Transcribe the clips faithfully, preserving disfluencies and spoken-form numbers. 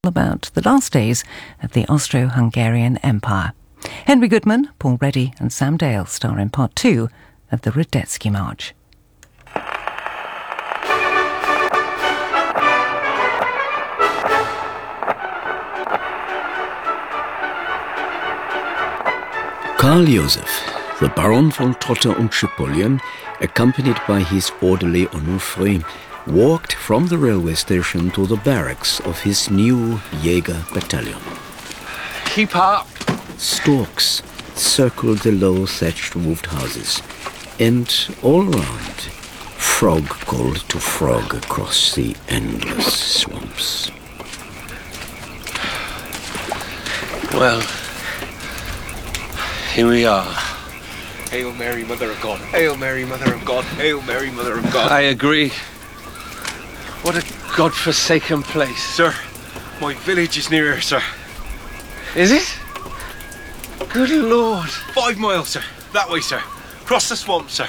about the last days of the Austro-Hungarian Empire. Henry Goodman, Paul Reddy and Sam Dale star in part two of the Radetzky March. Karl Joseph, the Baron von Trotter und Chipolia, accompanied by his orderly Onufri, walked from the railway station to the barracks of his new Jäger battalion. Keep up! Storks circled the low thatched roofed houses, and all around, frog called to frog across the endless swamps. Well, here we are. Hail Mary, Mother of God. Hail Mary, Mother of God. Hail Mary, Mother of God. I agree. What a God-forsaken place. Sir, my village is near here, sir. Is it? Good Lord. Five miles, sir. That way, sir. Cross the swamp, sir.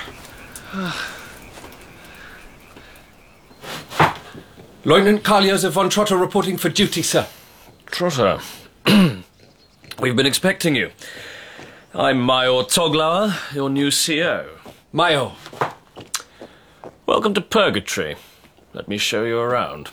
Lieutenant Karl Joseph von Trotter reporting for duty, sir. Trotter, we've been expecting you. I'm Major Toglauer, your new C O. Major. Welcome to Purgatory. Let me show you around.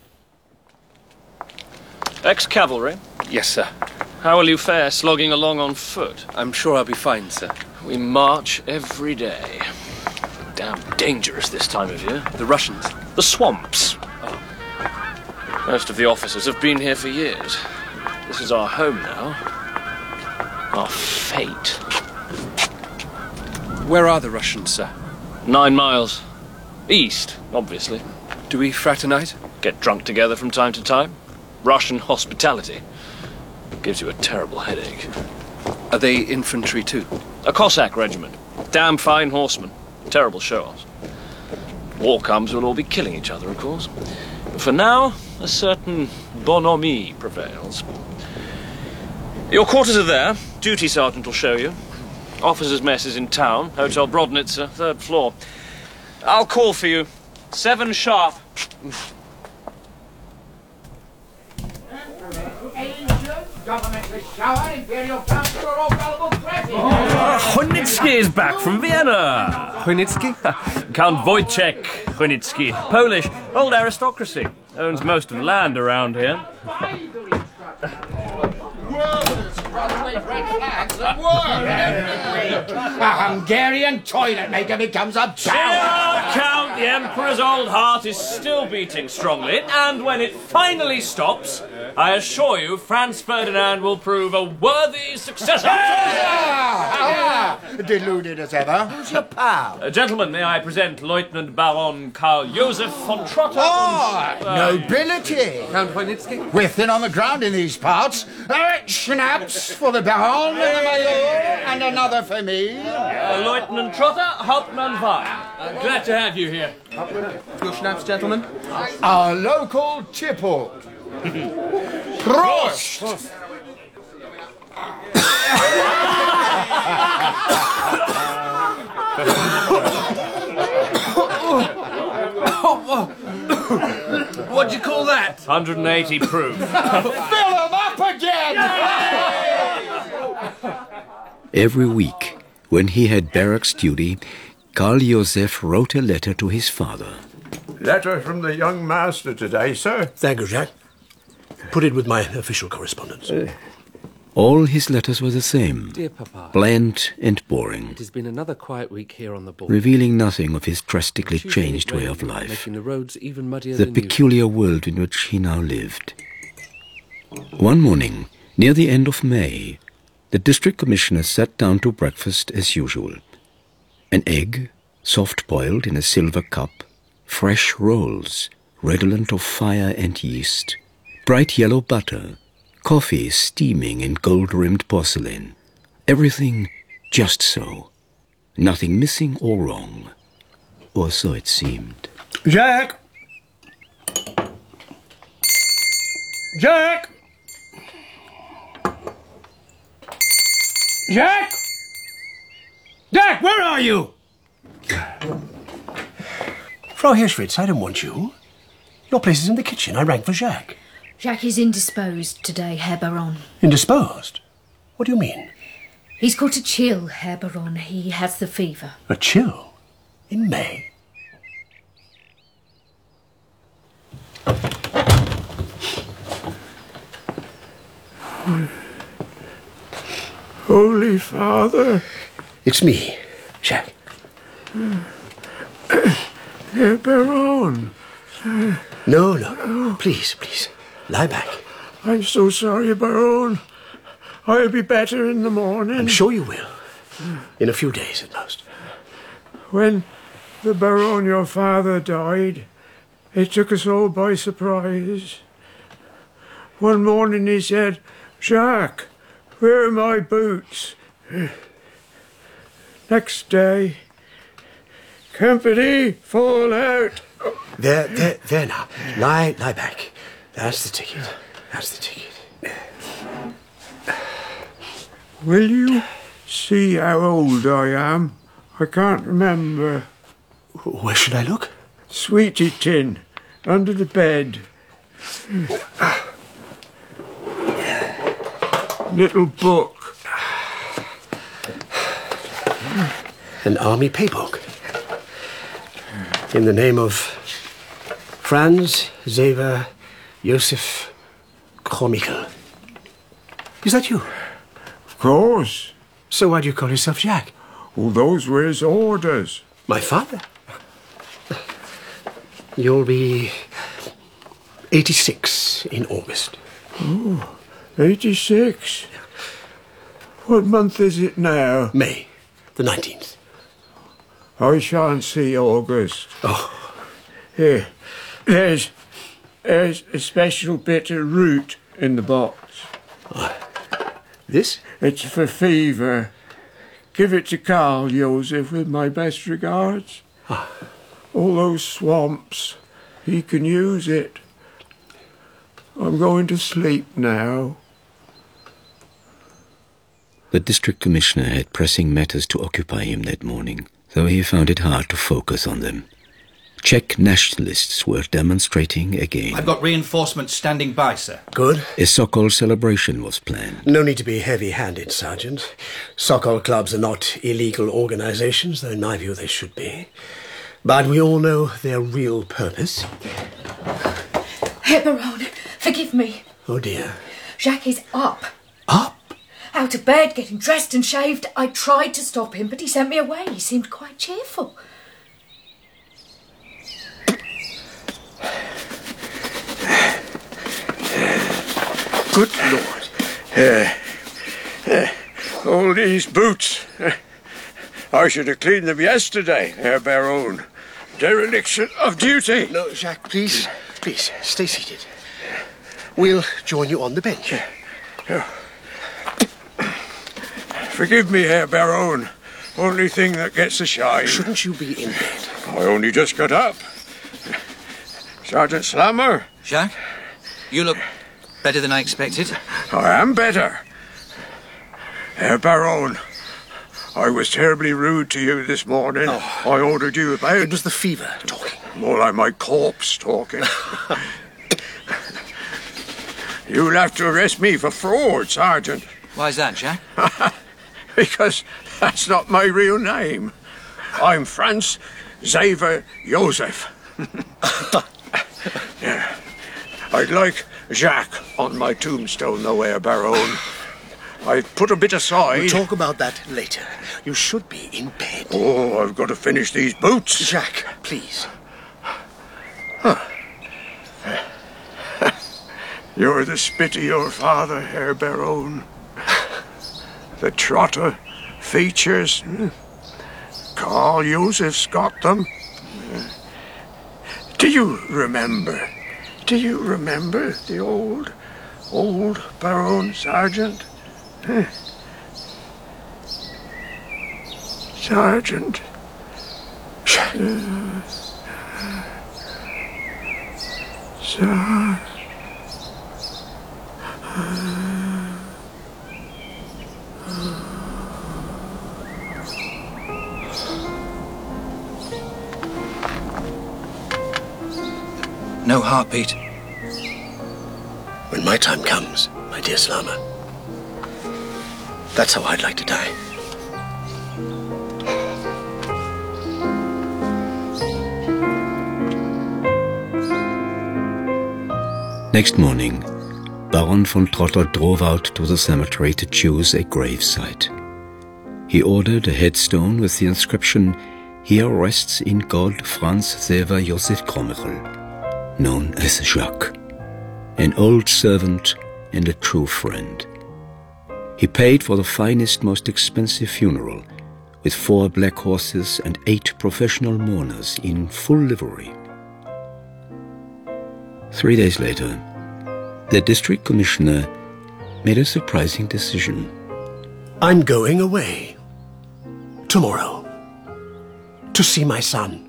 Ex-cavalry? Yes, sir. How will you fare slogging along on foot? I'm sure I'll be fine, sir. We march every day. Damn dangerous this time of year. The Russians? The swamps. Oh. Most of the officers have been here for years. This is our home now. Our fate. Where are the Russians, sir? Nine miles. East, obviously. Do we fraternize? Get drunk together from time to time. Russian hospitality. Gives you a terrible headache. Are they infantry too? A Cossack regiment. Damn fine horsemen. Terrible show-offs. War comes, we'll all be killing each other, of course. But for now, a certain bonhomie prevails. Your quarters are there. Duty sergeant will show you. Officers' mess is in town. Hotel Brodnitzer, third floor. I'll call for you. Seven sharp. Chojnicki is back from Vienna. Chojnicki? Count Wojciech Chojnicki. Polish, old aristocracy. Owns most of the land around here. A Hungarian toilet maker becomes a Cheer up, Count! The Emperor's old heart is still beating strongly, and when it finally stops, I assure you Franz Ferdinand will prove a worthy successor. Ah, ah, deluded as ever. Who's your pal? Uh, gentlemen, may I present Lieutenant Baron Karl Joseph von Trotter? Oh, and, uh, nobility. Count Chojnicki? We're thin on the ground in these parts. Uh, schnapps for the Baron and the Major, and another for me. Uh, Lieutenant Trotter, Hauptmann Wein. Uh, glad to have you here. Your schnapps, gentlemen? Our local tipple. Prost! What'd you call that? one hundred eighty proof. Fill them up again! Every week, when he had barracks duty, Karl Joseph wrote a letter to his father. Letter from the young master today, sir. Thank you, Jacques. Put it with my official correspondence. Uh, All his letters were the same, Dear Papa, bland and boring, it has been another quiet week here on the border. revealing nothing of his drastically Tuesday changed it way rained, of life, making the roads even muddier the than peculiar world in which he now lived. One morning, near the end of May, the district commissioner sat down to breakfast as usual. An egg, soft-boiled in a silver cup, fresh rolls, redolent of fire and yeast, bright yellow butter, coffee steaming in gold-rimmed porcelain. Everything just so. Nothing missing or wrong. Or so it seemed. Jack! Jack! Jack! Jack, where are you? Frau Hirschwitz, I don't want you. Your place is in the kitchen. I rang for Jacques. Jacques is indisposed today, Herr Baron. Indisposed? What do you mean? He's got a chill, Herr Baron. He has the fever. A chill? In May? Holy Father. It's me, Jacques. Herr Baron. No, no. Please, please. Lie back. I'm so sorry, Baron. I'll be better in the morning. I'm sure you will. In a few days at most. When the Baron, your father, died, it took us all by surprise. One morning he said, "Jacques, where are my boots?" Next day, company, fall out. There, there, there now. Lie, lie back. That's the ticket. That's the ticket. Will you see how old I am? I can't remember. Where should I look? Sweetie tin, under the bed. Little book. An army paybook. In the name of Franz Xaver Joseph Chromikel. Is that you? Of course. So why do you call yourself Jacques? Well, those were his orders. My father? You'll be eighty-six in August. Oh, eighty-six. What month is it now? May, the nineteenth. I shan't see August. Oh. Here, there's, there's a special bit of root in the box. Uh, this? It's for fever. Give it to Carl, Joseph, with my best regards. Ah. All those swamps, he can use it. I'm going to sleep now. The district commissioner had pressing matters to occupy him that morning, though he found it hard to focus on them. Czech nationalists were demonstrating again. I've got reinforcements standing by, sir. Good. A Sokol celebration was planned. No need to be heavy-handed, Sergeant. Sokol clubs are not illegal organizations, though in my view they should be. But we all know their real purpose. Herr Baron, forgive me. Oh, dear. Jacques is up. Up? Out of bed, getting dressed and shaved. I tried to stop him, but he sent me away. He seemed quite cheerful. Good Lord. Uh, uh, all these boots. Uh, I should have cleaned them yesterday, Herr Baron. Dereliction of duty. No, Jacques, please, please, stay seated. We'll join you on the bench. Uh, Forgive me, Herr Baron. Only thing that gets a shine. Shouldn't you be in bed? I only just got up. Sergeant Slammer. Jacques, you look better than I expected. I am better. Herr Baron, I was terribly rude to you this morning. Oh. I ordered you about. It was the fever talking. More like my corpse talking. You'll have to arrest me for fraud, Sergeant. Why is that, Jacques? Because that's not my real name. I'm Franz Xaver Joseph. Yeah. I'd like Jacques on my tombstone, though, Herr Baron. I put a bit aside. We'll talk about that later. You should be in bed. Oh, I've got to finish these boots. Jacques, please. Huh. You're the spit of your father, Herr Baron. The trotter features. Carl Joseph's got them. Do you remember? Do you remember the old, old Baron Sergeant? Huh? Sergeant. Uh, Sir. No heartbeat. When my time comes, my dear Slama, that's how I'd like to die. Next morning, Baron von Trotter drove out to the cemetery to choose a gravesite. He ordered a headstone with the inscription, "Here rests in God Franz Xaver Josef Crommelcher, known as Jacques, an old servant and a true friend." He paid for the finest, most expensive funeral, with four black horses and eight professional mourners in full livery. Three days later, the district commissioner made a surprising decision. I'm going away. Tomorrow. To see my son.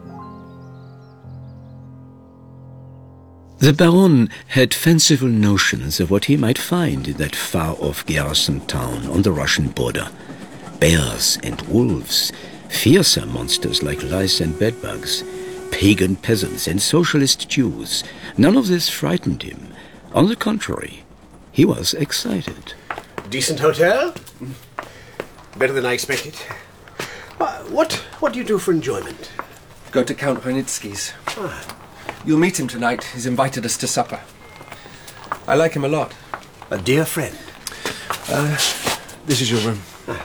The Baron had fanciful notions of what he might find in that far-off garrison town on the Russian border. Bears and wolves, fearsome monsters like lice and bedbugs, pagan peasants and socialist Jews. None of this frightened him. On the contrary, he was excited. Decent hotel? Better than I expected. What what do you do for enjoyment? Go to Count Renitsky's. Ah. You'll meet him tonight. He's invited us to supper. I like him a lot. A dear friend. Uh, this is your room.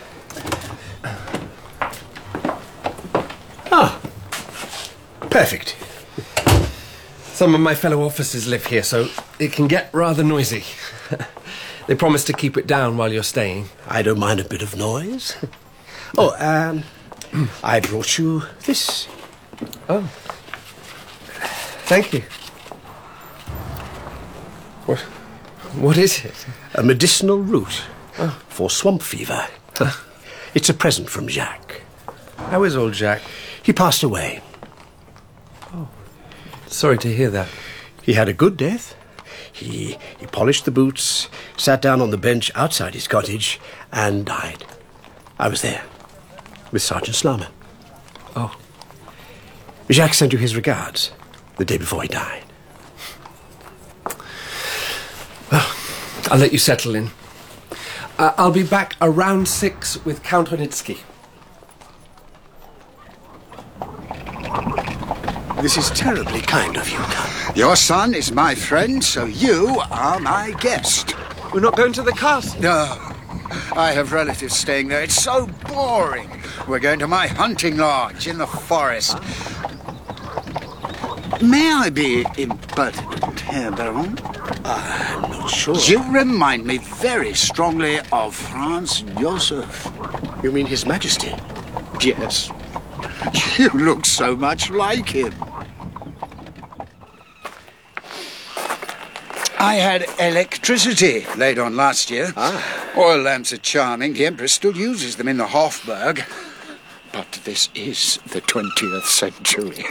Ah. Perfect. Some of my fellow officers live here, so it can get rather noisy. They promised to keep it down while you're staying. I don't mind a bit of noise. Oh, um, I brought you this. Oh. Thank you. What? What is it? A medicinal root oh. for swamp fever. It's a present from Jacques. How is old Jacques? He passed away. Oh. Sorry to hear that. He had a good death. He, he polished the boots, sat down on the bench outside his cottage, and died. I was there, with Sergeant Slama. Oh. Jacques sent you his regards the day before he died. Well, I'll let you settle in. Uh, I'll be back around six with Count Renitsky. This is terribly kind of you, Count. Your son is my friend, so you are my guest. We're not going to the castle? No. I have relatives staying there. It's so boring. We're going to my hunting lodge in the forest. May I be impertinent, Herr Baron? I'm not sure. You remind me very strongly of Franz Josef. You mean His Majesty? Yes. You look so much like him. I had electricity laid on last year. Ah. Oil lamps are charming. The Emperor still uses them in the Hofburg. But this is the twentieth century.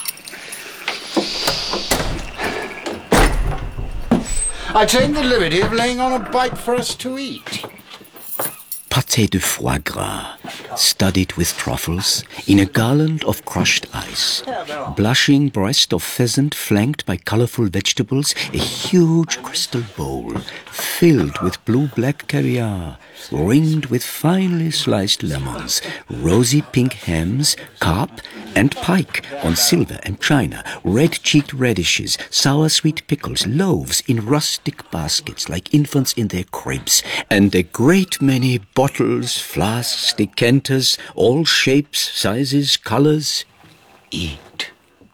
I take the liberty of laying on a bite for us to eat. Pâté de foie gras, studded with truffles, in a garland of crushed ice. Blushing breast of pheasant flanked by colorful vegetables, a huge crystal bowl filled with blue-black caviar, ringed with finely sliced lemons, rosy pink hams, carp, and pike on silver and china, red-cheeked radishes, sour-sweet pickles, loaves in rustic baskets like infants in their cribs, and a great many bottles, flasks, decanters, all shapes, sizes, colors. Eat.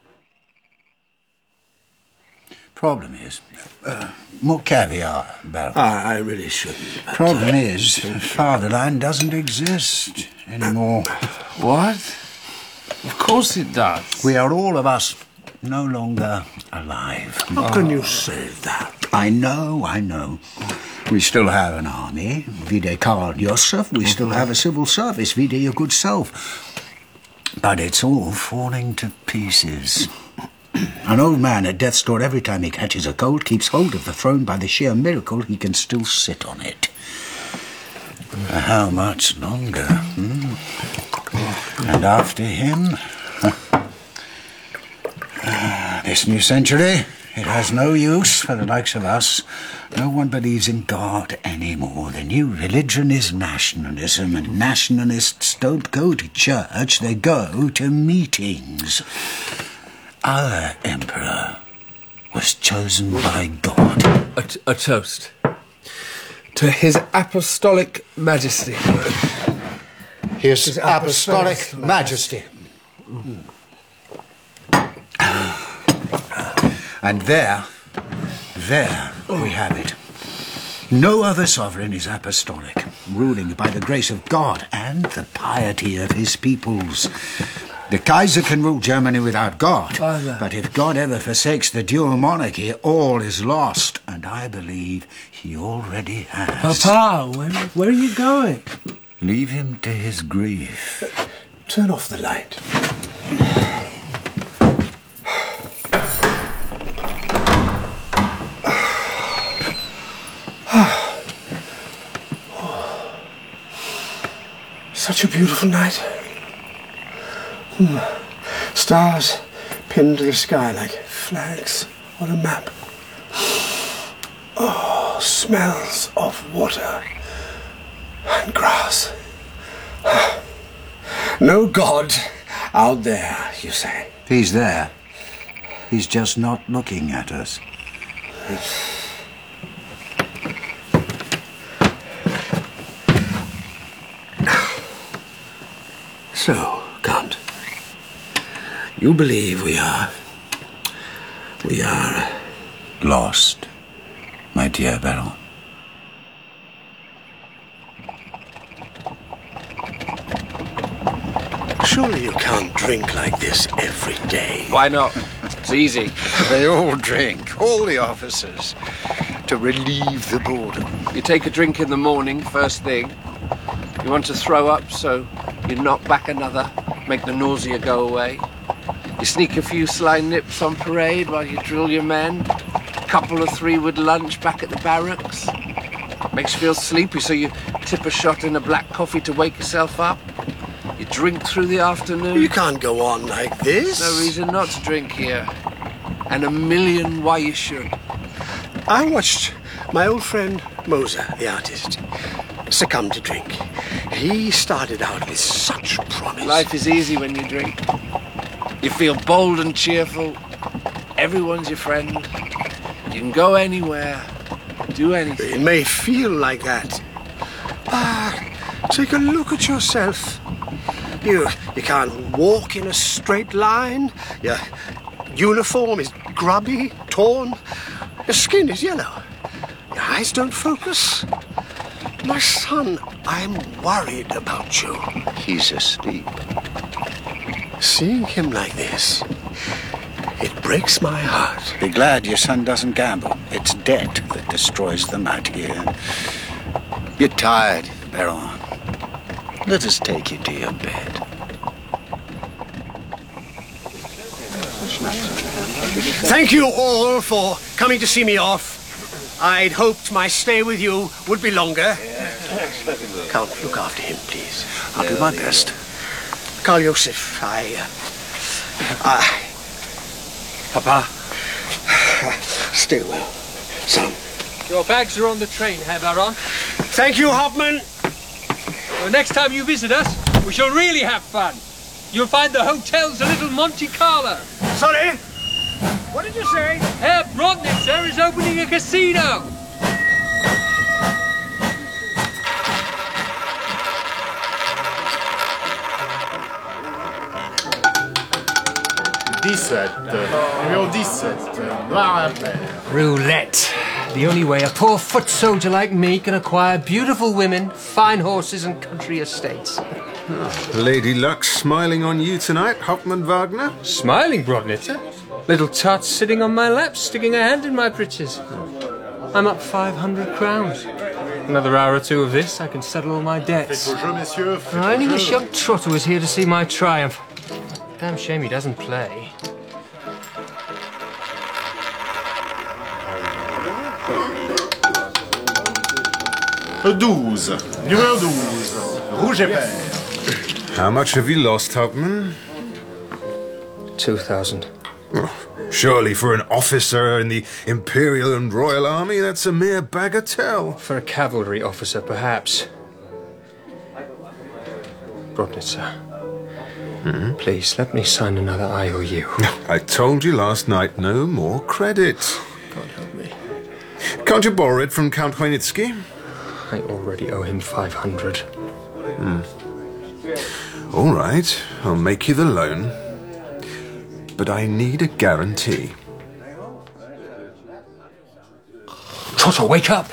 Problem is, uh, more caviar, Baron. Ah, I really shouldn't. Problem is, Fatherland doesn't exist anymore. What? Of course it does. We are all of us no longer alive. How oh. can you say that? I know, I know. We still have an army, vide Karl Josef. We still have a civil service, vide your good self. But it's all falling to pieces. An old man at death's door every time he catches a cold keeps hold of the throne by the sheer miracle he can still sit on it. For how much longer? Hmm? And after him, uh, this new century, It has no use for the likes of us. No one believes in God any more. The new religion is nationalism, and nationalists don't go to church, they go to meetings. Our emperor was chosen by God. A, t- a toast. To His Apostolic Majesty. His, His Apostolic, Apostolic Majesty. Mm. And there, there we have it. No other sovereign is apostolic, ruling by the grace of God and the piety of his peoples. The Kaiser can rule Germany without God, Father. But if God ever forsakes the dual monarchy, all is lost, and I believe he already has. Papa, where, where are you going? Leave him to his grief. Turn off the light. Such a beautiful night. Hmm. Stars pinned to the sky like flags on a map. Oh, smells of water and grass. No God out there, you say? He's there. He's just not looking at us. So, Count, you believe we are... we are... lost, my dear Baron. Surely you can't drink like this every day. Why not? It's easy. They all drink, all the officers, to relieve the boredom. You take a drink in the morning, first thing. You want to throw up, so you knock back another, make the nausea go away. You sneak a few sly nips on parade while you drill your men. A couple or three with lunch back at the barracks. Makes you feel sleepy, so you tip a shot in a black coffee to wake yourself up. You drink through the afternoon. You can't go on like this. No reason not to drink here. And a million why you should. I watched my old friend Moser, the artist, succumb to drink. He started out with such promise. Life is easy when you drink. You feel bold and cheerful. Everyone's your friend. You can go anywhere, do anything. It may feel like that. Ah, take a look at yourself. You, you can't walk in a straight line. Your uniform is grubby, torn. Your skin is yellow. Your eyes don't focus. My son, I'm worried about you. He's asleep. Seeing him like this, it breaks my heart. Be glad your son doesn't gamble. It's debt that destroys them out here. You're tired, Baron. Let us take you to your bed. Thank you all for coming to see me off. I'd hoped my stay with you would be longer. Count, look after him, please. I'll do my best. Karl Josef, I... Uh, I... Papa. Stay well, son. Your bags are on the train, Herr Baron. Thank you, Hauptmann. The next time you visit us, we shall really have fun. You'll find the hotel's a little Monte Carlo. Sorry? What did you say? Herr Brodnitzer is opening a casino. dix-sept. Numéro dix-sept. Noir impair. Roulette. The only way a poor foot soldier like me can acquire beautiful women, fine horses, and country estates. Oh, Lady Luck smiling on you tonight, Hauptmann Wagner? Smiling, Brodnitzer? Little tart sitting on my lap, sticking a hand in my breeches. I'm up five hundred crowns. Another hour or two of this, I can settle all my debts. I only wish young Trotter was here to see my triumph. Damn shame he doesn't play. douze. Numéro douze. Rouge et vert. How much have you lost, Hauptmann? Two thousand. Surely for an officer in the Imperial and Royal Army, that's a mere bagatelle. For a cavalry officer, perhaps. Brodnitzer, Hmm? please let me sign another I O U. I told you last night, no more credit. God help me. Can't you borrow it from Count Khmelnytsky? I already owe him five hundred. Hmm. All right, I'll make you the loan. But I need a guarantee. Trotter, wake up!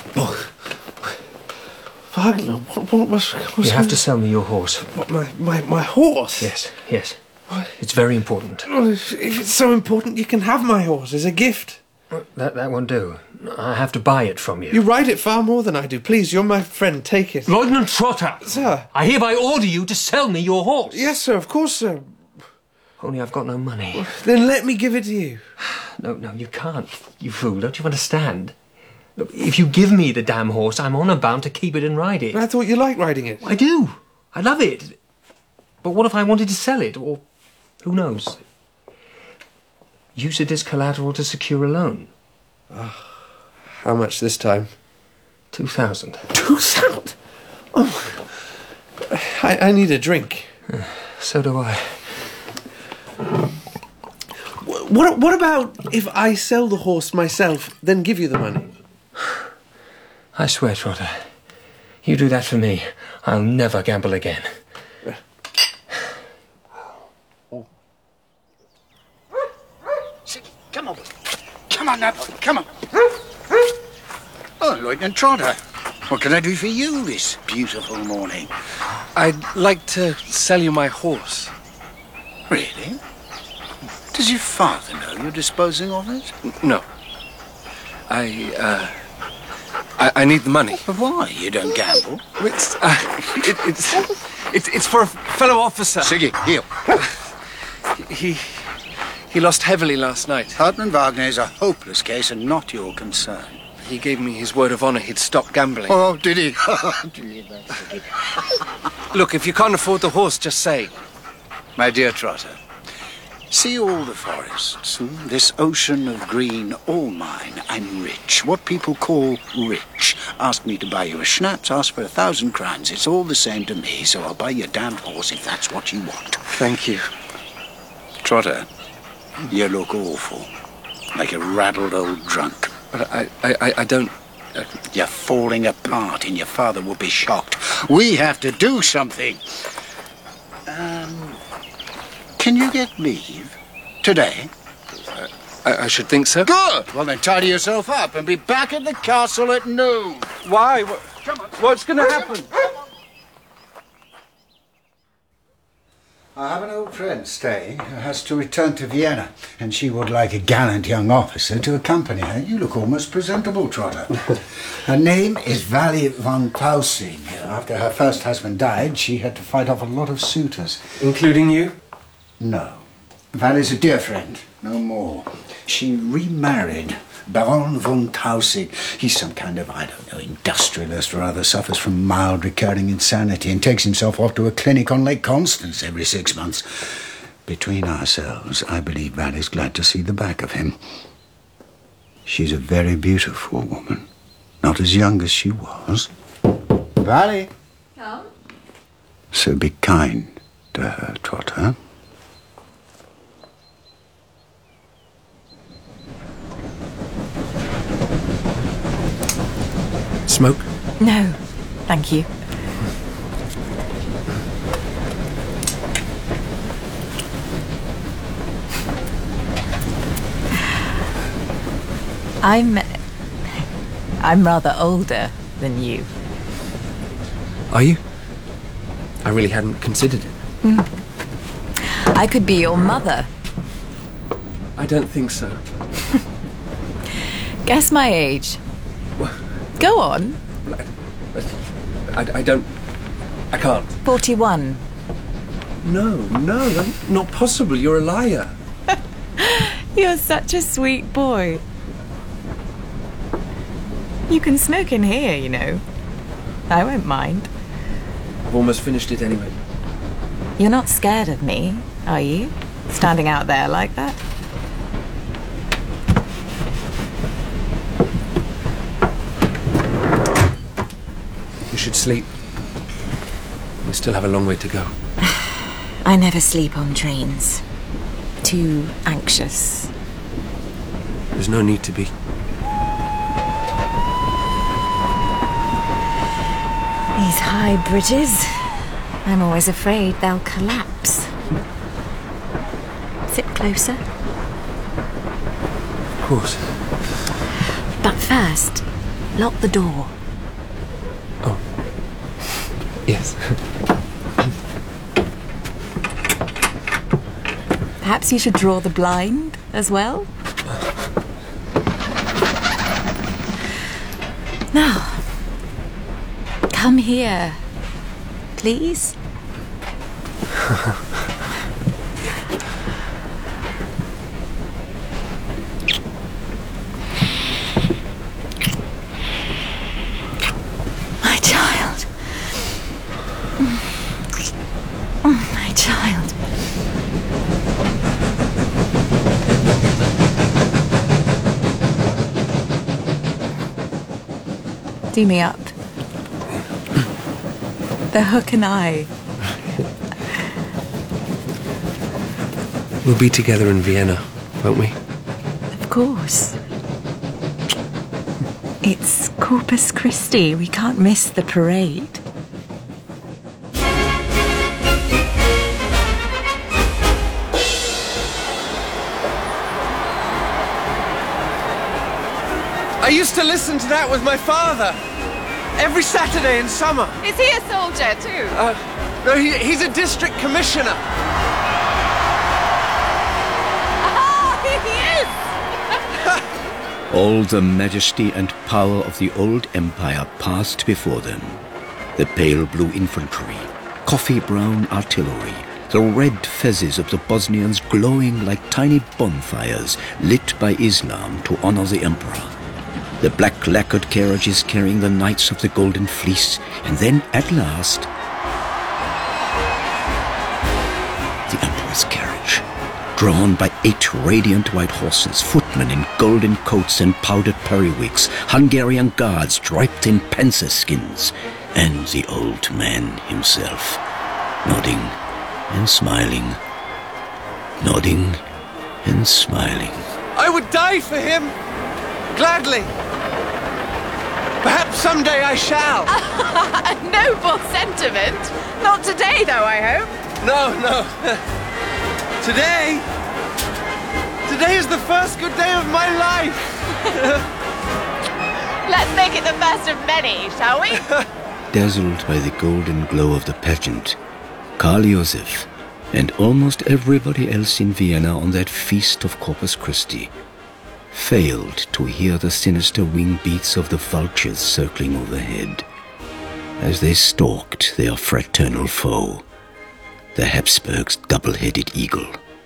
Wagner, what, what was... You have to sell me your horse. What, my, my, my horse? Yes, yes. It's very important. Well, if, if it's so important, you can have my horse as a gift. That, that won't do. I have to buy it from you. You ride it far more than I do. Please, you're my friend. Take it. Lieutenant Trotter! Sir. I hereby order you to sell me your horse. Yes, sir, of course, sir. Only I've got no money. Then let me give it to you. No, no, you can't, you fool. Don't you understand? Look, if you give me the damn horse, I'm honour bound to keep it and ride it. I thought you liked riding it. I do. I love it. But what if I wanted to sell it? Or who knows? Use it as collateral to secure a loan. Oh, how much this time? Two thousand. Two thousand? Oh, I, I need a drink. Uh, so do I. What, what about if I sell the horse myself, then give you the money? I swear, Trotter, you do that for me, I'll never gamble again. Come on. Come on now. Come on. Oh, Lieutenant Trotter. What can I do for you this beautiful morning? I'd like to sell you my horse. Really? Does your father know you're disposing of it? No. I, uh... I, I need the money. But why? You don't gamble. It's, uh... It, it's... It's, it's for a fellow officer. Siggy, heel. He... He lost heavily last night. Hartmann Wagner is a hopeless case and not your concern. He gave me his word of honour he'd stop gambling. Oh, did he? Look, if you can't afford the horse, just say. My dear Trotter, see all the forests, hmm? This ocean of green, all mine. I'm rich. What people call rich. Ask me to buy you a schnapps, ask for a thousand crowns. It's all the same to me, so I'll buy you a damned horse if that's what you want. Thank you. Trotter, you look awful. Like a raddled old drunk. But I, I, I don't... Uh... You're falling apart and your father will be shocked. We have to do something. Um... Can you get leave? Today? Uh, I, I should think so. Good! Well, then tidy yourself up and be back at the castle at noon. Why? What, what's going to happen? I have an old friend staying who has to return to Vienna, and she would like a gallant young officer to accompany her. You look almost presentable, Trotter. Her name is Vally von Tausig. After her first husband died, she had to fight off a lot of suitors. Including you? No. Vally's a dear friend, no more. She remarried Baron von Tausig. He's some kind of, I don't know, industrialist or other, suffers from mild recurring insanity and takes himself off to a clinic on Lake Constance every six months. Between ourselves, I believe Vally's glad to see the back of him. She's a very beautiful woman. Not as young as she was. Vally! Come. So be kind to her, Trotter. Smoke? No, thank you. I'm... I'm rather older than you. Are you? I really hadn't considered it. Mm. I could be your mother. I don't think so. Guess my age. Go on. I, I don't... I can't. Forty-one. No, no, that's not possible. You're a liar. You're such a sweet boy. You can smoke in here, you know. I won't mind. I've almost finished it anyway. You're not scared of me, are you? Standing out there like that? We should sleep. We still have a long way to go. I never sleep on trains. Too anxious. There's no need to be. These high bridges, I'm always afraid they'll collapse. Sit closer. Of course. But first, lock the door. Oh. Yes. Perhaps you should draw the blind as well? Now, come here, please. My child. Oh, my child. Do me up. The hook and I. We'll be together in Vienna, won't we? Of course. It's Corpus Christi. We can't miss the parade. I used to listen to that with my father. Every Saturday in summer. Is he a soldier too? Uh, no, he, he's a district commissioner. Ah, he is! All the majesty and power of the old empire passed before them. The pale blue infantry, coffee brown artillery, the red fezzes of the Bosnians glowing like tiny bonfires lit by Islam to honor the emperor. The black lacquered carriages carrying the Knights of the Golden Fleece, and then, at last, the Emperor's carriage, drawn by eight radiant white horses, footmen in golden coats and powdered periwigs, Hungarian guards draped in panzer skins, and the old man himself, nodding and smiling, nodding and smiling. I would die for him, gladly. Perhaps someday I shall. A noble sentiment. Not today, though, I hope. No, no. Today... Today is the first good day of my life. Let's make it the first of many, shall we? Dazzled by the golden glow of the pageant, Karl Joseph and almost everybody else in Vienna on that feast of Corpus Christi failed to hear the sinister wing beats of the vultures circling overhead as they stalked their fraternal foe, the Habsburgs' double-headed eagle.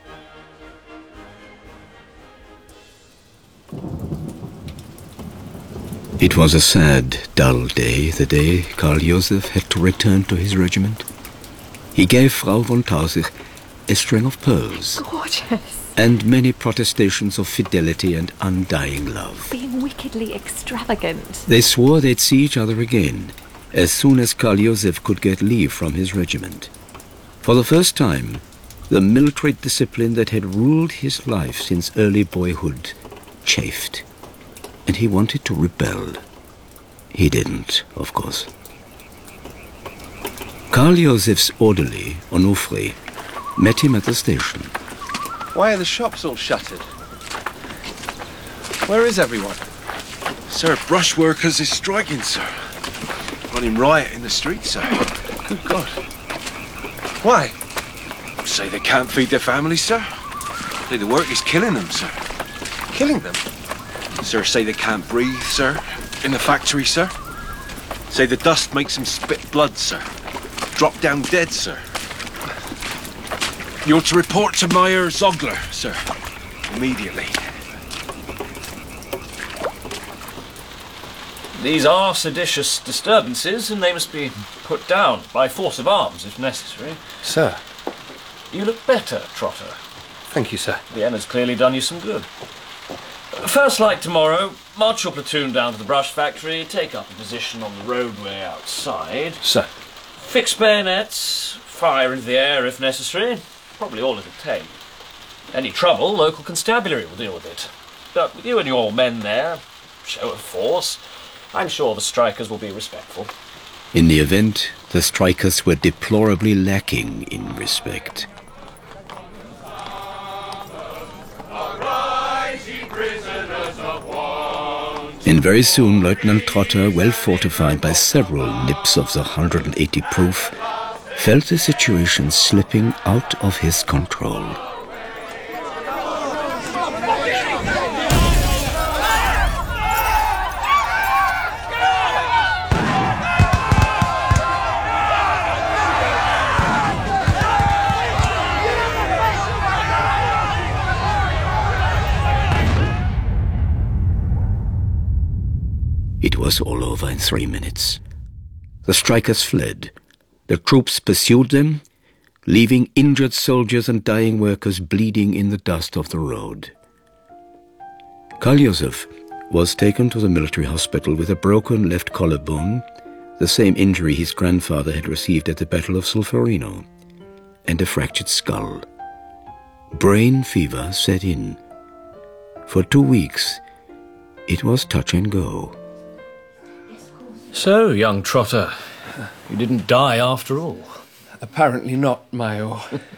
It was a sad, dull day, the day Karl Joseph had to return to his regiment. He gave Frau von Tausig a string of pearls. Gorgeous. And many protestations of fidelity and undying love. Being wickedly extravagant. They swore they'd see each other again, as soon as Karl Joseph could get leave from his regiment. For the first time, the military discipline that had ruled his life since early boyhood chafed, and he wanted to rebel. He didn't, of course. Karl Joseph's orderly, Onufri, met him at the station. Why are the shops all shuttered? Where is everyone? Sir, brush workers is striking, sir. Running riot in the streets, sir. Good God. Why? Say they can't feed their families, sir. Say the work is killing them, sir. Killing them? Sir, say they can't breathe, sir. In the factory, sir. Say the dust makes them spit blood, sir. Drop down dead, sir. You're to report to Meyer Zogler, sir. Immediately. These are seditious disturbances, and they must be put down by force of arms, if necessary. Sir. You look better, Trotter. Thank you, sir. Vienna's clearly done you some good. First light tomorrow. march your platoon down to the brush factory, take up a position on the roadway outside. Sir. Fix bayonets, fire into the air if necessary. Probably all it'll take. Any trouble, local constabulary will deal with it. But with you and your men there, show of force, I'm sure the strikers will be respectful. In the event, the strikers were deplorably lacking in respect. And very soon Lieutenant Trotter, well fortified by several nips of the one hundred eighty proof, felt the situation slipping out of his control. It was all over in three minutes. The strikers fled. The troops pursued them, leaving injured soldiers and dying workers bleeding in the dust of the road. Karl Joseph was taken to the military hospital with a broken left collarbone, the same injury his grandfather had received at the Battle of Solferino, and a fractured skull. Brain fever set in. For two weeks, it was touch and go. So, young Trotter, you didn't die after all. Apparently not, Major.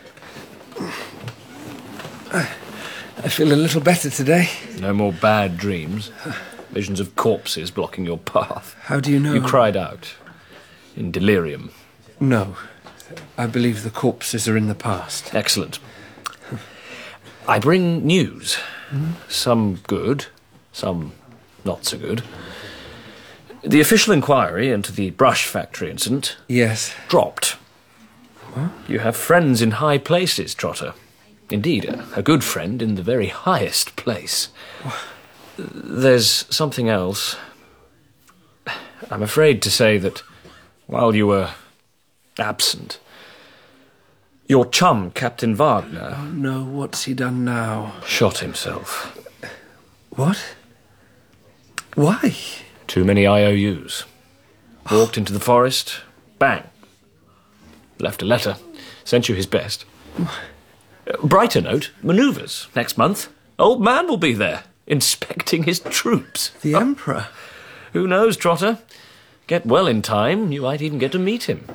I feel a little better today. No more bad dreams. Visions of corpses blocking your path. How do you know? You cried out. In delirium. No. I believe the corpses are in the past. Excellent. I bring news. Mm-hmm. Some good, some not so good. The official inquiry into the brush factory incident... Yes. ...dropped. What? You have friends in high places, Trotter. Indeed, a, a good friend in the very highest place. What? There's something else. I'm afraid to say that while you were absent, your chum, Captain Wagner... Oh, no, what's he done now? Shot himself. What? Why? Too many I O Us. Walked into the forest, bang. Left a letter, sent you his best. Uh, brighter note, manoeuvres next month. Old man will be there, inspecting his troops. The Emperor? Who knows, Trotter? Get well in time, you might even get to meet him.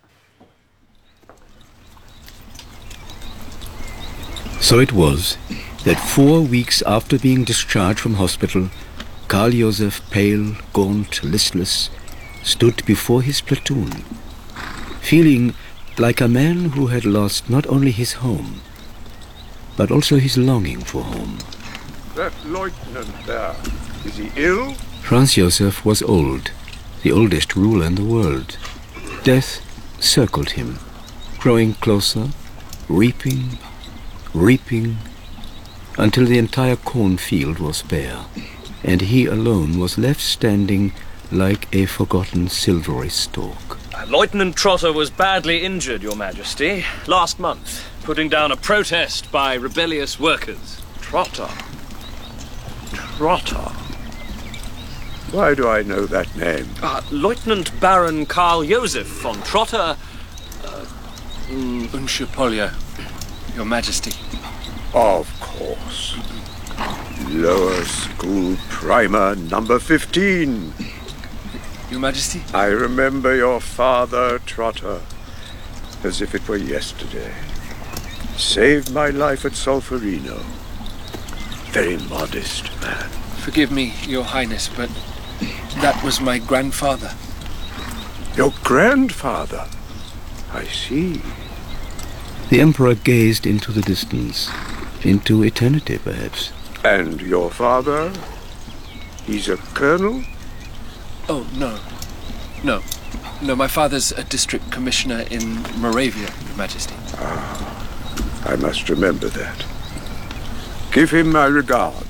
So it was that four weeks after being discharged from hospital, Karl Joseph, pale, gaunt, listless, stood before his platoon, feeling like a man who had lost not only his home, but also his longing for home. That lieutenant there, is he ill? Franz Joseph was old, the oldest ruler in the world. Death circled him, growing closer, reaping, reaping, until the entire cornfield was bare, and he alone was left standing like a forgotten silvery stalk. Uh, Lieutenant Trotter was badly injured, Your Majesty, last month, putting down a protest by rebellious workers. Trotter? Trotter? Why do I know that name? Uh, Lieutenant Baron Karl Joseph von Trotter... Uh, mm, Unschipolia, Your Majesty. Of course. Lower School Primer number fifteen. Your Majesty? I remember your father, Trotter, as if it were yesterday. Saved my life at Solferino. Very modest man. Forgive me, Your Highness, but that was my grandfather. Your grandfather? I see. The Emperor gazed into the distance, into eternity, perhaps. And your father? He's a colonel? Oh, no. No. No, my father's a district commissioner in Moravia, Your Majesty. Ah, I must remember that. Give him my regards.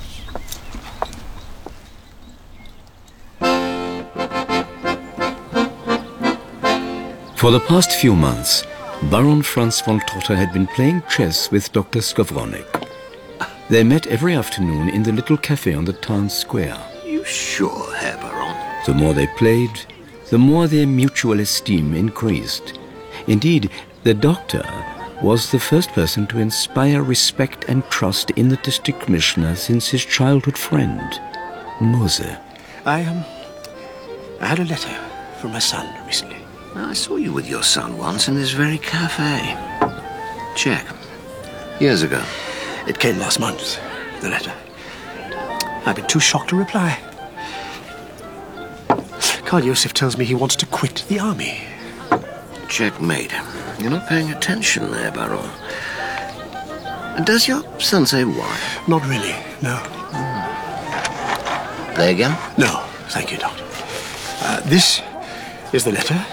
For the past few months, Baron Franz von Trotter had been playing chess with Doctor Skowronek. They met every afternoon in the little cafe on the town square. You you sure, Herr Baron? The more they played, the more their mutual esteem increased. Indeed, the doctor was the first person to inspire respect and trust in the district commissioner since his childhood friend, Mose. I, um, I had a letter from my son recently. I saw you with your son once in this very cafe. Check. Years ago. It came last month, the letter. I've been too shocked to reply. Karl Josef tells me he wants to quit the army. Checkmate. You're not paying attention there, Baron. And does your son say why? Not really, no. Hmm. Play again? No, thank you, Doctor. Uh, this is the letter.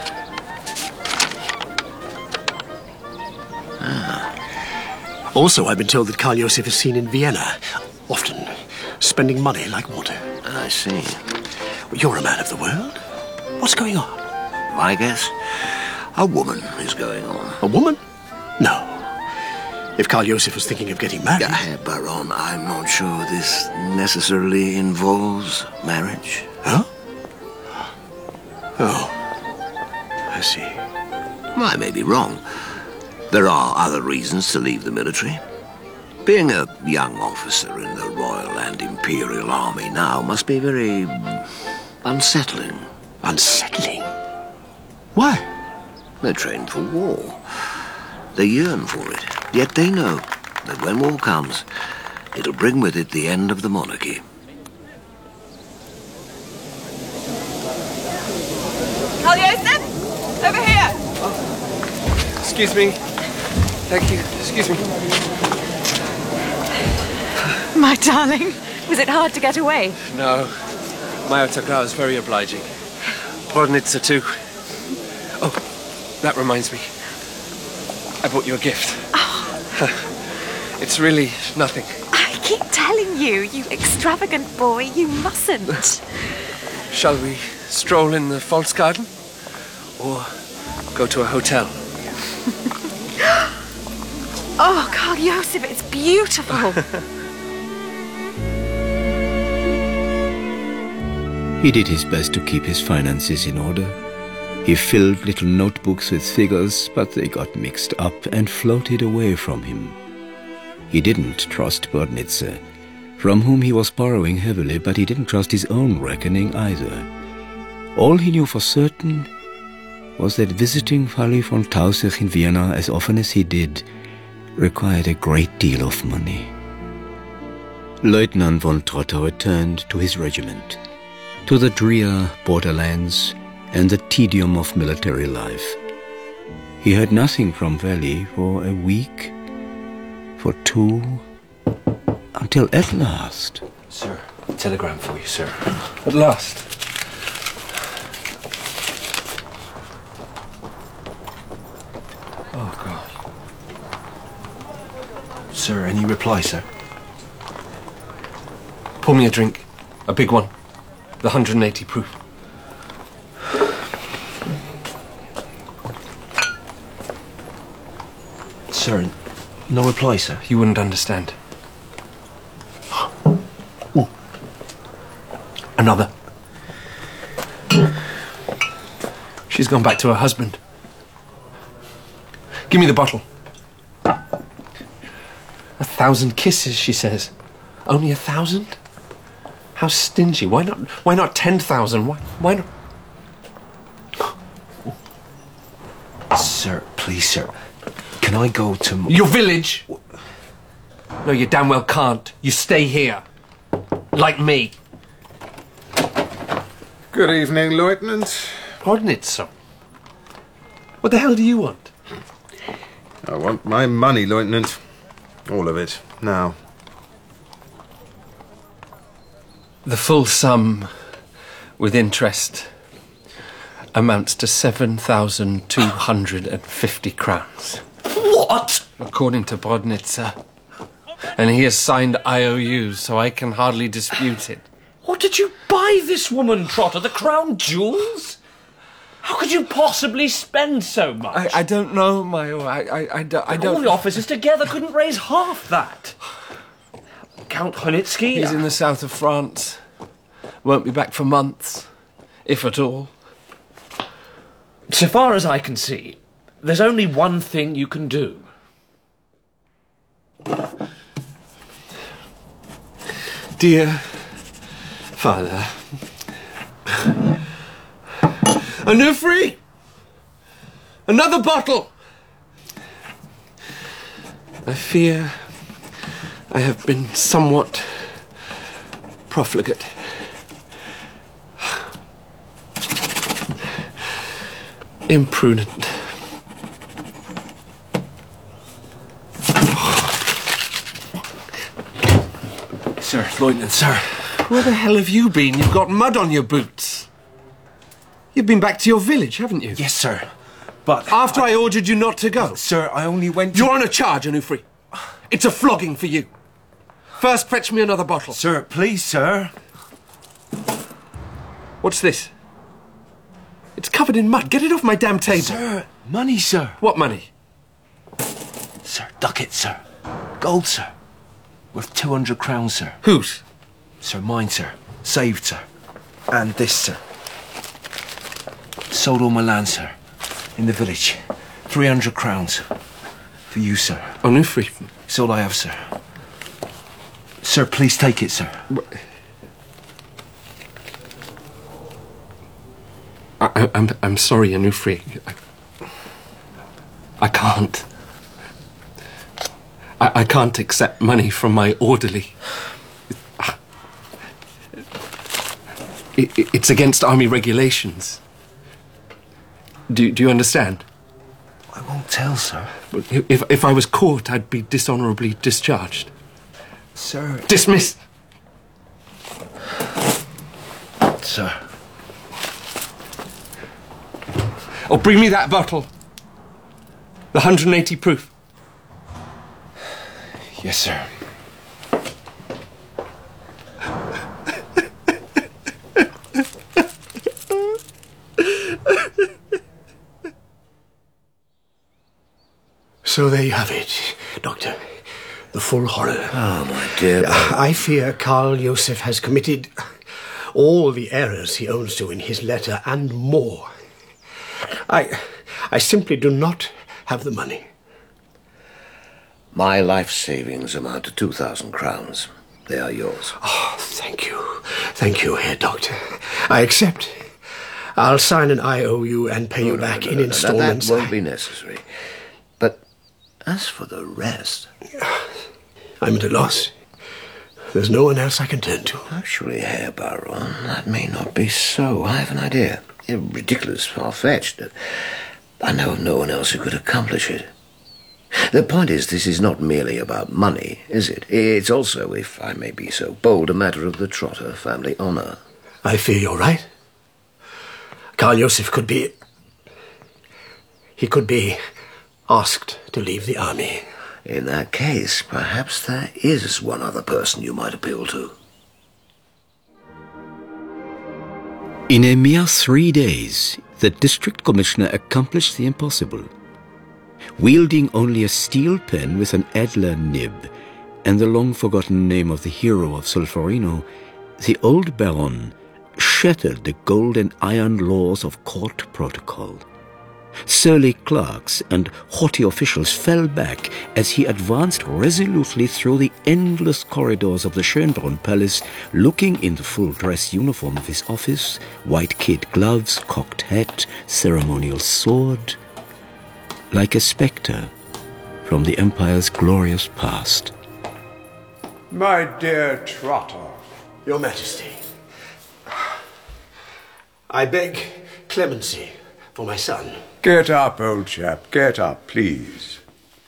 Ah. Also, I've been told that Karl Josef is seen in Vienna, often spending money like water. I see. You're a man of the world. What's going on? My guess? A woman is going on. A woman? No. If Karl Josef was thinking of getting married... Herr Baron, I'm not sure this necessarily involves marriage. Huh? Oh. I see. I may be wrong. There are other reasons to leave the military. Being a young officer in the Royal and Imperial Army now must be very unsettling. Unsettling? Why? They're trained for war. They yearn for it. Yet they know that when war comes, it'll bring with it the end of the monarchy. Karl Josef? Over here! Oh. Excuse me. Thank you. Excuse me. My darling, was it hard to get away? No. My autograph is very obliging. Brodnitzer too. Oh, that reminds me. I bought you a gift. Oh. It's really nothing. I keep telling you, you extravagant boy, you mustn't. Shall we stroll in the Volksgarten? Or go to a hotel? Oh, Karl Josef, it's beautiful. He did his best to keep his finances in order. He filled little notebooks with figures, but they got mixed up and floated away from him. He didn't trust Brodnitzer, from whom he was borrowing heavily, but he didn't trust his own reckoning either. All he knew for certain was that visiting Valley von Tausig in Vienna as often as he did required a great deal of money. Lieutenant von Trotter returned to his regiment, to the drear borderlands and the tedium of military life. He heard nothing from Valley for a week, for two, until at last... Sir, a telegram for you, sir. At last. Oh, God. Sir, any reply, sir? Pour me a drink. A big one. The one hundred eighty proof. Sir, no reply, sir. You wouldn't understand. Ooh. Another. She's gone back to her husband. Give me the bottle. A thousand kisses, she says. Only a thousand? How stingy. Why not why not ten thousand? Why why not? Sir, please, sir. Can I go to... Your village? No, you damn well can't. You stay here. Like me. Good evening, Lieutenant. Brodnitzer. What the hell do you want? I want my money, Lieutenant. All of it. Now. The full sum, with interest, amounts to seven thousand two hundred fifty crowns. What? According to Brodnitzer. And he has signed I O Us, so I can hardly dispute it. What did you buy this woman, Trotter? The crown jewels? How could you possibly spend so much? I, I don't know, Mayo. I, I, I, don't, I don't... All the officers together couldn't raise half that. Count Khmelnytsky... He's in the south of France, Won't be back for months, if at all. So far as I can see, there's only one thing you can do. Dear Father, Onufri! Another bottle! I fear I have been somewhat profligate. Imprudent. Sir, Lieutenant, sir. Where the hell have you been? You've got mud on your boots. You've been back to your village, haven't you? Yes, sir. But after I, I ordered you not to go. Sir, I only went to... You're on a charge, Onufri. It's a flogging for you. First, fetch me another bottle. Sir, please, sir. What's this? It's covered in mud. Get it off my damn table. Sir, money, sir. What money? Sir, ducats, sir. Gold, sir. Worth two hundred crowns, sir. Whose? Sir, mine, sir. Saved, sir. And this, sir. Sold all my land, sir. In the village. three hundred crowns. For you, sir. Onufri. It's all I have, sir. Sir, please take it, sir. I, I'm, I'm sorry, Onufri. I, I can't. I, I can't accept money from my orderly. It, it, it's against army regulations. Do, do you understand? I won't tell, sir. If, if I was caught, I'd be dishonorably discharged. Sir... Dismissed! Sir... Oh, bring me that bottle. The one hundred eighty proof. Yes, sir. So there you have it, Doctor. The full horror. Oh, my dear. I fear Karl Josef has committed all the errors he owns to in his letter and more. I, I simply do not have the money. My life savings amount to two thousand crowns. They are yours. Oh, thank you. Thank you, Herr Doctor. I accept. I'll sign an I O U and pay no, you no, back no, in no, installments. That won't be necessary. But as for the rest... I'm at a loss. There's no one else I can turn to. Actually, Herr Baron, that may not be so. I have an idea. Ridiculous, far-fetched. I know of no one else who could accomplish it. The point is, this is not merely about money, is it? It's also, if I may be so bold, a matter of the Trotter family honour. I fear you're right. Karl Josef could be... He could be asked to leave the army. In that case, perhaps there is one other person you might appeal to. In a mere three days, the district commissioner accomplished the impossible. Wielding only a steel pen with an Adler nib and the long-forgotten name of the hero of Solferino, the old baron shattered the gold and iron laws of court protocol. Surly clerks and haughty officials fell back as he advanced resolutely through the endless corridors of the Schönbrunn Palace, looking in the full-dress uniform of his office, white kid gloves, cocked hat, ceremonial sword, like a spectre from the Empire's glorious past. My dear Trotter. Your Majesty, I beg clemency for my son. Get up, old chap, get up, please.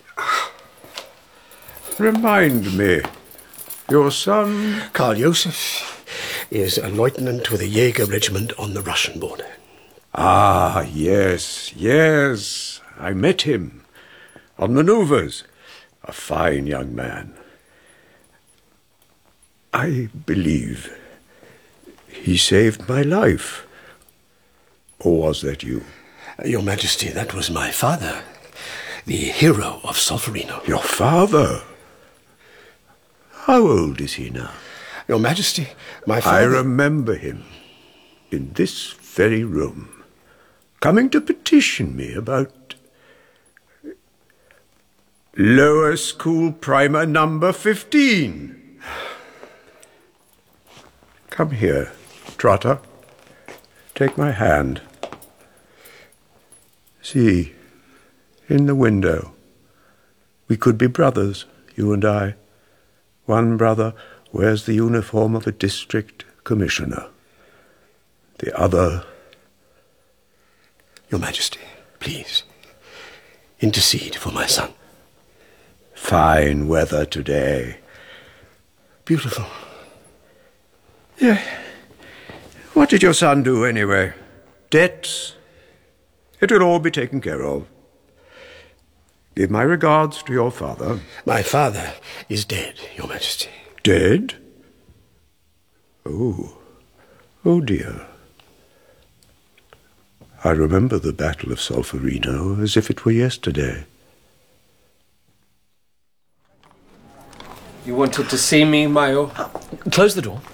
Remind me, your son... Karl Josef is a lieutenant with a Jaeger regiment on the Russian border. Ah, yes, yes, I met him on manoeuvres. A fine young man. I believe he saved my life. Or was that you? Your Majesty, that was my father, the hero of Solferino. Your father? How old is he now? Your Majesty, my I father... remember him in this very room, coming to petition me about Lower School Primer number fifteen. Come here, Trotter. Take my hand. See, in the window, we could be brothers, you and I. One brother wears the uniform of a district commissioner. The other... Your Majesty, please, intercede for my son. Fine weather today. Beautiful. Yeah. What did your son do, anyway? Debts? It will all be taken care of. Give my regards to your father. My father is dead, Your Majesty. Dead? Oh. Oh, dear. I remember the Battle of Solferino as if it were yesterday. You wanted to see me, Mayo? Close the door.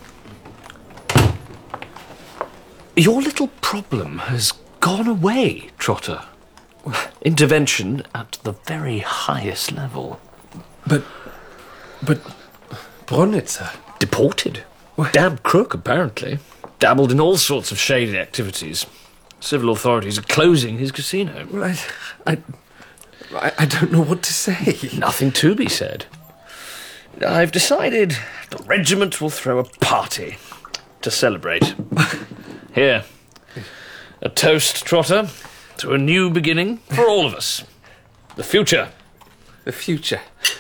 Your little problem has gone away, Trotter. Intervention at the very highest level. But... but... Bronnitzer... Deported. Damned crook, apparently. Dabbled in all sorts of shady activities. Civil authorities are closing his casino. Well, I... I... I don't know what to say. Nothing to be said. I've decided the regiment will throw a party to celebrate. Here. A toast, Trotter, to a new beginning for all of us. The future. The future.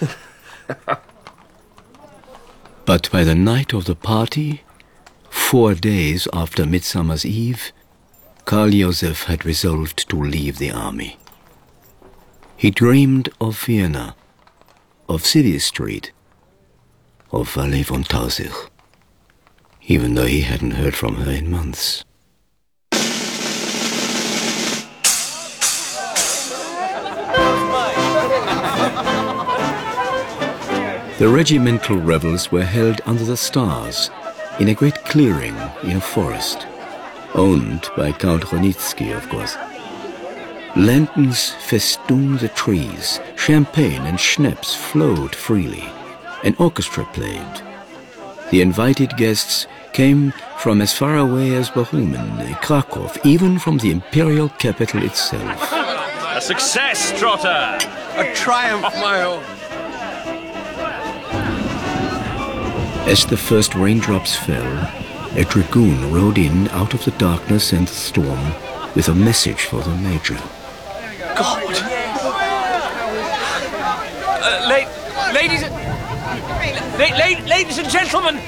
But by the night of the party, four days after Midsummer's Eve, Karl Joseph had resolved to leave the army. He dreamed of Vienna, of Civil Street, of Valley von Tausig, even though he hadn't heard from her in months. The regimental revels were held under the stars in a great clearing in a forest, owned by Count Ronitsky, of course. Lanterns festooned the trees, champagne and schnapps flowed freely, an orchestra played. The invited guests came from as far away as Bohumen, Krakow, even from the imperial capital itself. A success, Trotter! A triumph, Mayo! As the first raindrops fell, a dragoon rode in out of the darkness and the storm with a message for the major. God! Uh, la ladies, la la ladies and gentlemen,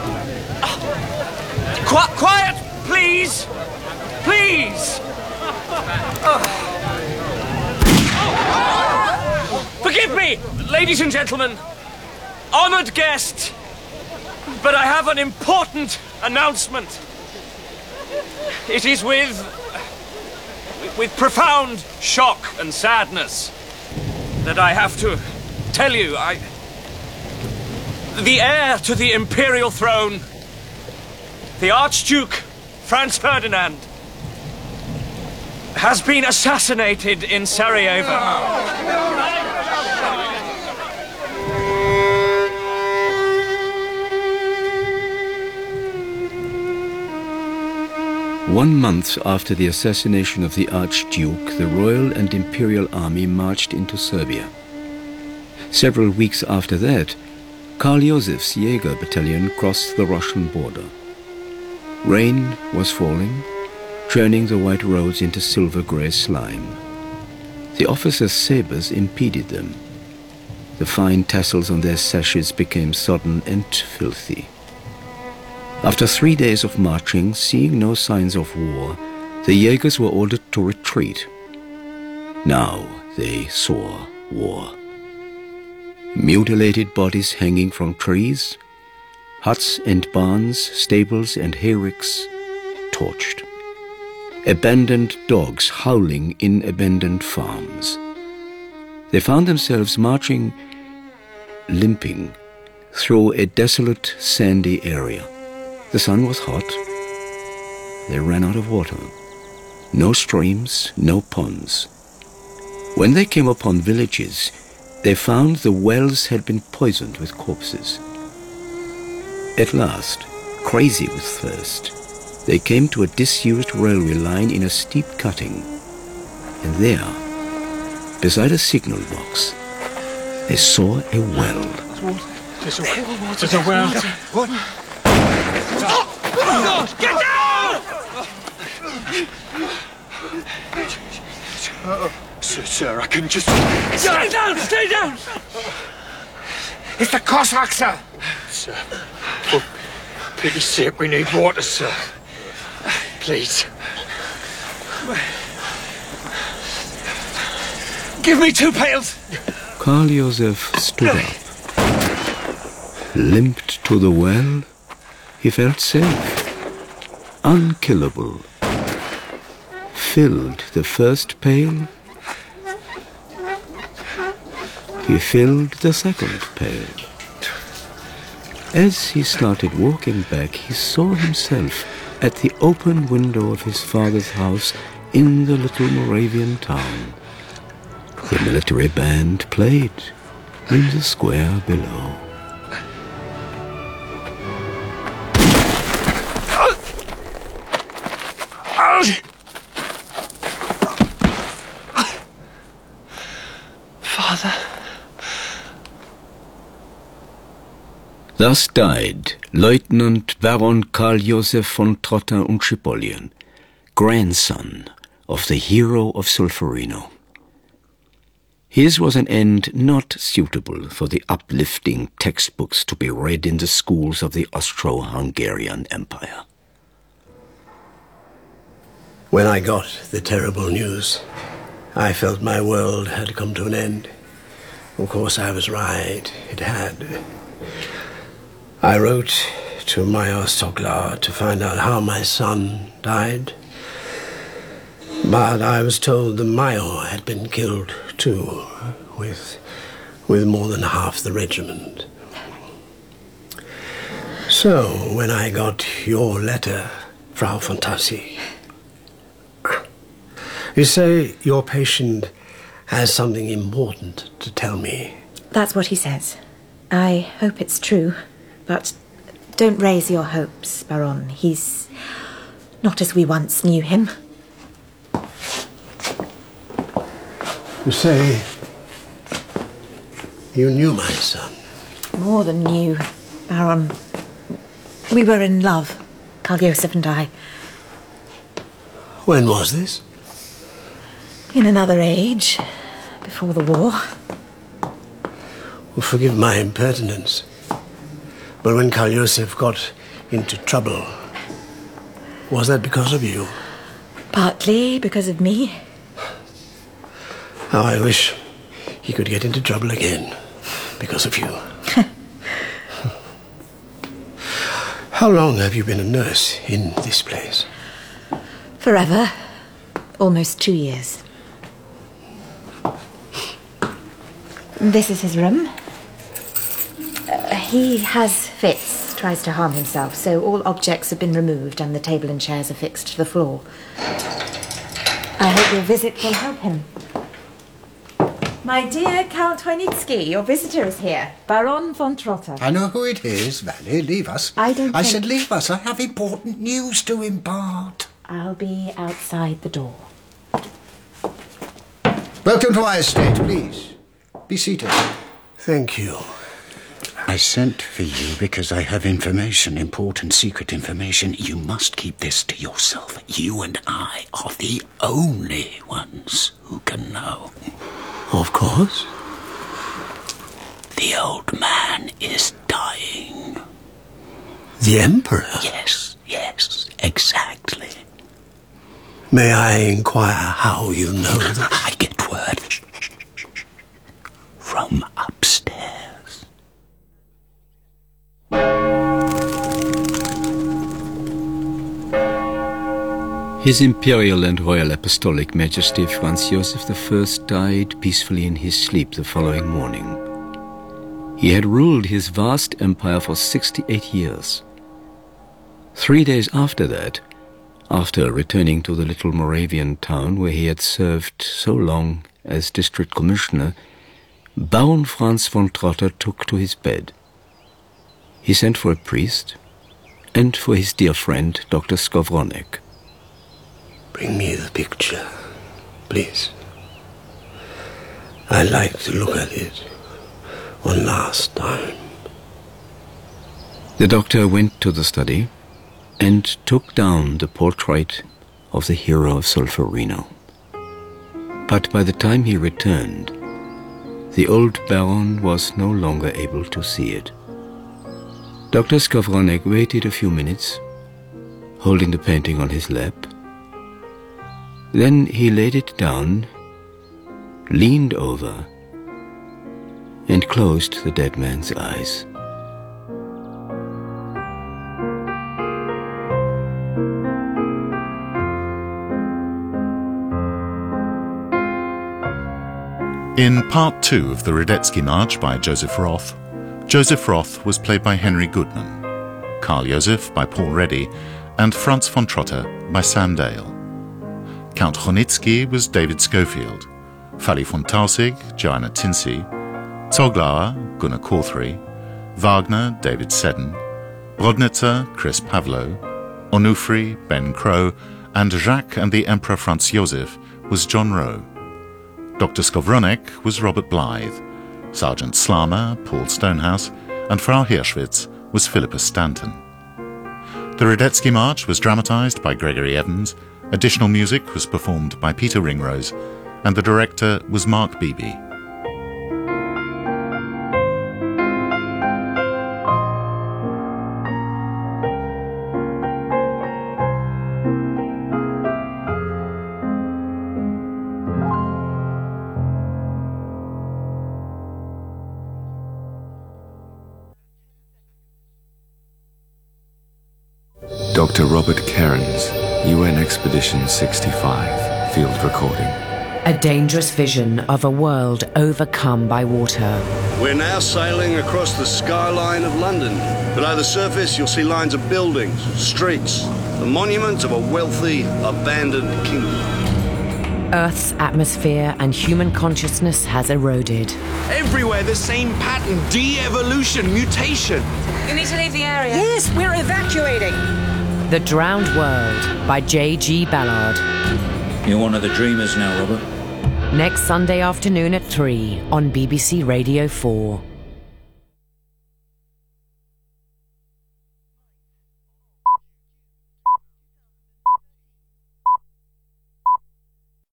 uh, qui quiet, please, please. Uh. Forgive me, ladies and gentlemen, honoured guests, but I have an important announcement. It is with, with profound shock and sadness that I have to tell you, I, the heir to the imperial throne, the Archduke Franz Ferdinand, has been assassinated in Sarajevo. One month after the assassination of the Archduke, the Royal and Imperial Army marched into Serbia. Several weeks after that, Karl Josef's Jaeger battalion crossed the Russian border. Rain was falling, churning the white roads into silver-grey slime. The officers' sabres impeded them. The fine tassels on their sashes became sodden and filthy. After three days of marching, seeing no signs of war, the Jaegers were ordered to retreat. Now they saw war. Mutilated bodies hanging from trees, huts and barns, stables and hayricks torched. Abandoned dogs howling in abandoned farms. They found themselves marching, limping, through a desolate, sandy area. The sun was hot. They ran out of water. No streams, no ponds. When they came upon villages, they found the wells had been poisoned with corpses. At last, crazy with thirst, they came to a disused railway line in a steep cutting. And there, beside a signal box, they saw a well. There's a well. There's a well. What? Oh, get down! Uh, sir, sir, I can just... Stay down! Stay down! It's the Cossack, sir. Sir, for pity's sake, we need water, sir. Please. Give me two pails! Karl Josef stood up, limped to the well. He felt safe, unkillable. Filled the first pail. He filled the second pail. As he started walking back, he saw himself at the open window of his father's house in the little Moravian town. The military band played in the square below. Father. Thus died Lieutenant Baron Karl Josef von Trottin und Schipollien, grandson of the hero of Solferino. His was an end not suitable for the uplifting textbooks to be read in the schools of the Austro-Hungarian Empire. When I got the terrible news, I felt my world had come to an end. Of course, I was right. It had. I wrote to Major Stoklar to find out how my son died. But I was told the Major had been killed too, with, with more than half the regiment. So, when I got your letter, Frau von Tassi, you say your patient has something important to tell me. That's what he says. I hope it's true, but don't raise your hopes, Baron. He's not as we once knew him. You say you knew my son? More than knew, Baron. We were in love, Karl Josef and I. When was this? In another age, before the war. Well, forgive my impertinence, but when Karl Josef got into trouble, was that because of you? Partly because of me. How I wish he could get into trouble again because of you. How long have you been a nurse in this place? Forever. Almost two years. This is his room. Uh, he has fits, tries to harm himself, so all objects have been removed and the table and chairs are fixed to the floor. I hope your visit will help him. My dear Count Wojnicki, your visitor is here. Baron von Trotter. I know who it is, Valley. Leave us. I don't I think... said leave us. I have important news to impart. I'll be outside the door. Welcome to my estate, please. Be seated. Thank you. I sent for you because I have information, important secret information. You must keep this to yourself. You and I are the only ones who can know. Of course. The old man is dying. The Emperor? Yes, yes, exactly. May I inquire how you know that? I get word from upstairs. His Imperial and Royal Apostolic Majesty Franz Joseph the First died peacefully in his sleep the following morning. He had ruled his vast empire for sixty-eight years. Three days after that, after returning to the little Moravian town where he had served so long as district commissioner, Baron Franz von Trotter took to his bed. He sent for a priest and for his dear friend, Doctor Skowronek. Bring me the picture, please. I like to look at it one last time. The doctor went to the study and took down the portrait of the hero of Solferino. But by the time he returned, the old Baron was no longer able to see it. Doctor Skowronek waited a few minutes, holding the painting on his lap. Then he laid it down, leaned over, and closed the dead man's eyes. In part two of the Radetzky March by Joseph Roth, Joseph Roth was played by Henry Goodman, Karl Joseph by Paul Reddy, and Franz von Trotter by Sam Dale. Count Chonitzky was David Schofield, Fally von Tausig, Joanna Tinsey, Zoglauer, Gunnar Corthery, Wagner, David Seddon, Brodnitzer, Chris Pavlo, Onufri, Ben Crow, and Jacques and the Emperor Franz Joseph was John Rowe. Doctor Skowronek was Robert Blythe, Sergeant Slama, Paul Stonehouse, and Frau Hirschwitz was Philippa Stanton. The Radetzky March was dramatised by Gregory Evans, additional music was performed by Peter Ringrose, and the director was Mark Beebe. Doctor Robert Cairns, U N Expedition sixty-five, field recording. A dangerous vision of a world overcome by water. We're now sailing across the skyline of London. Below the surface, you'll see lines of buildings, streets, the monuments of a wealthy, abandoned kingdom. Earth's atmosphere and human consciousness has eroded. Everywhere the same pattern, de-evolution, mutation. You need to leave the area. Yes, we're evacuating. The Drowned World by J G Ballard. You're one of the dreamers now, Robert. Next Sunday afternoon at three on B B C Radio four.